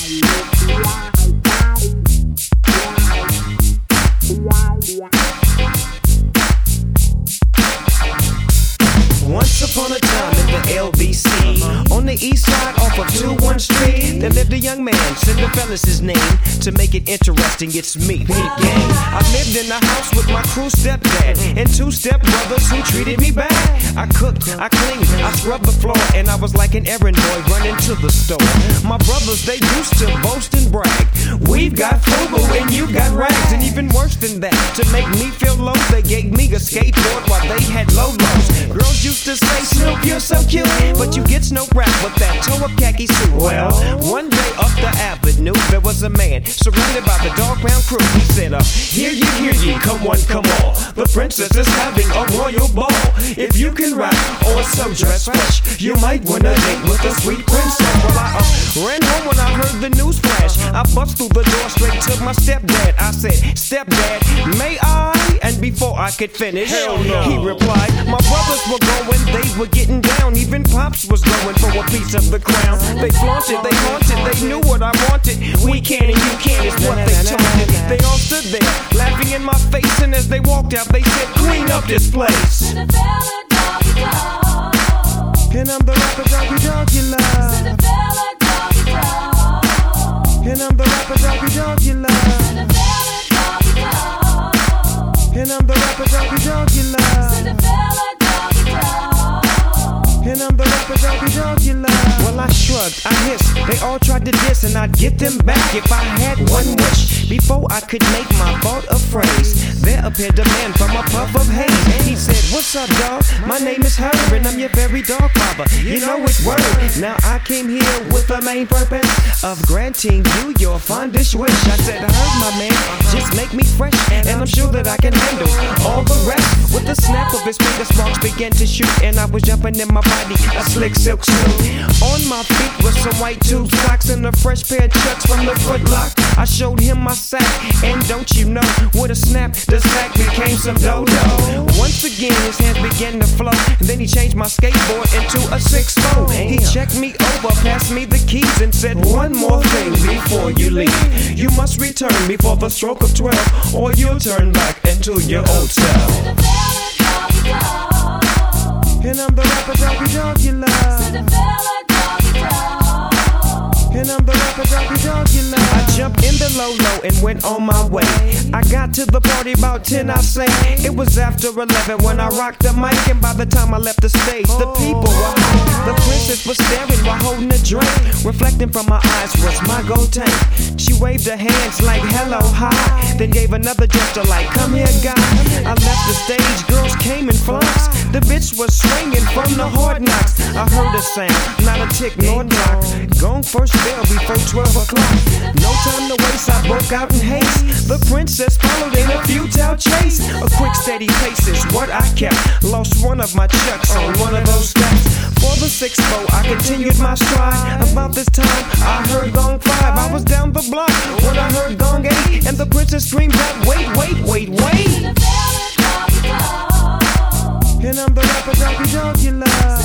Once upon a time in the LBC, on the east side off of 21 Street, there lived a young man, Cinderella's his name. To make it interesting, it's me, Pete Gang. I lived in the house with my crew stepdad and two stepbrothers who treated me bad. I cooked, I cleaned, I scrubbed the floor, and I was like an errand boy running to the store. My brothers, they used to boast and brag. We've got food, but when you got rags, and even worse than that, to make me feel low, they gave me a skateboard while they had low-lows. Girls used to say, Snoop, you're so cute, but you get no rap with that toe-up khaki suit. Well, one day up the avenue, there was a man surrounded by the dog pound crew. He said, hear ye, come one, come all. The princess is having a royal ball. If you can rap or so dress fresh, you might win a date with a sweet princess. Well, I ran home when I heard the news flash. I bust through the door straight to my stepdad. I said, Stepdad, may I? And before I could finish, hell no, he replied, my brothers were going, they were getting down. Even Pops was going for a piece of the crown. They flaunted, they haunted, they knew what I wanted. We can and you can is what they taunted. They all stood there, laughing in my face, and as they walked out, they said, clean up this place. And I'm the rapper doggy dog you love. And I'm the rapper doggy dog you love. And I'm the rapper doggy dog you love. And I'm the rapper doggy dog you love. Well, I shrugged, I hissed. They all tried to diss, and I'd get them back if I had one wish. Before I could make my thought a phrase, there appeared a man from a puff of haze. He said, what's up, dog? My name is Herb, and I'm your very dog father. You know it's word. Now I came here with the main purpose of granting you your fondest wish. I said, Herb, my man, just make me fresh, and I'm sure that I can handle all the rest. With the snap of his finger, sparks began to shoot, and I was jumping in my body, a slick silk suit. On my feet was some white tube socks and a fresh pair of chucks from the Foot Lock. I showed him my sack, and don't you know, with a snap, the sack became some dodo. Once again, his hands began to flow, and then he changed my skateboard into a 6-4. He checked me over, passed me the keys, and said, one more thing before you leave. You must return before the stroke of 12, or you'll turn back into your old self. And I'm the rapper doggy dog you love. And I'm the rapper doggy dog you love. I jumped in the low and went on my way. I got to the party about 10, I say. It was after 11 when I rocked the mic, and by the time I left the stage, the people were high. The princess was staring while holding a drink. Reflecting from my eyes was my gold tank. She waved her hands like hello, hi, then gave another gesture like come here, guy. I left the stage, girls came in flocks. The bitch was swinging from the hard knocks. I heard a sound, not a tick nor knock. Gone first bell before 12 o'clock. No time to waste, I broke out in haste. The princess followed in a futile chase. A quick steady pace is what I kept. Lost one of my chucks on one of those steps. For the 6-4, I continued my stride. About this time, I heard gong 5. I was down the block when I heard gong 8, and the princess screamed out, wait. And I'm the rapper doggy dog you love.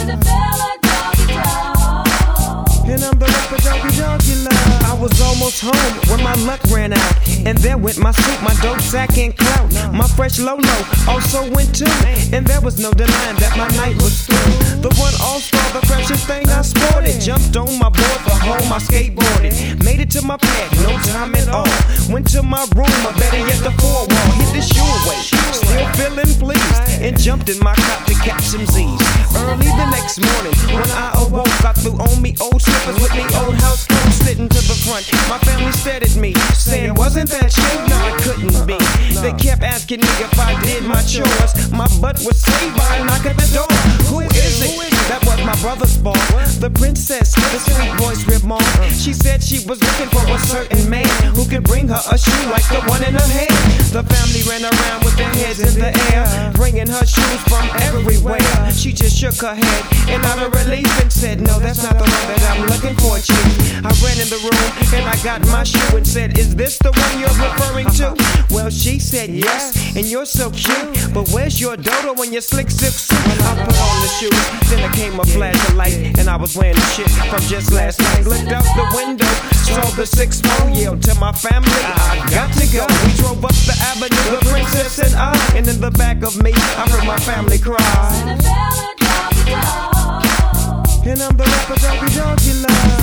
And I'm the rapper doggy dog you love. I was almost home when my luck ran out, and there went my suit, my dope sack and clout. My fresh Lolo also went too, and there was no denying that my night was through. The one all-star, the freshest thing I sported. Jumped on my board for home, I skateboarded. Made it to my pad, no time at all. Went to my room, or better yet the 4-wall. Hit the shoe away, still feeling pleased, and jumped in my cop to catch some Z's. Early the next morning, when I awoke, I threw on me old slippers with me old house clothes, sitting to the front. My family stared at me, saying, wasn't that you? No, it couldn't be. They kept asking me if I did my chores. My butt was saved by a knock at the door. Who is it? That was my brother's ball. The princess, the sweet voice remarked. She said she was looking for a certain man who could bring her a shoe like the one in her hand. The family ran around with their heads in the air, bringing her shoes from everywhere. She just shook her head and out of relief and said, no, that's not the one that I'm looking for, chief. I ran in the room and I got my shoe and said, is this the one you're referring to? Well, she said yes, and you're so cute, but where's your dodo and your slick silk suit? I put on the shoes, then there came a flash. flash of light, and I was wearing the shit from just last night. Looked out the window, saw the 6-4, yelled to my family, I got to go. We drove up the avenue, the princess and I, and in the back of me, I heard my family cry. And I'm the rapper, doggy dog you love.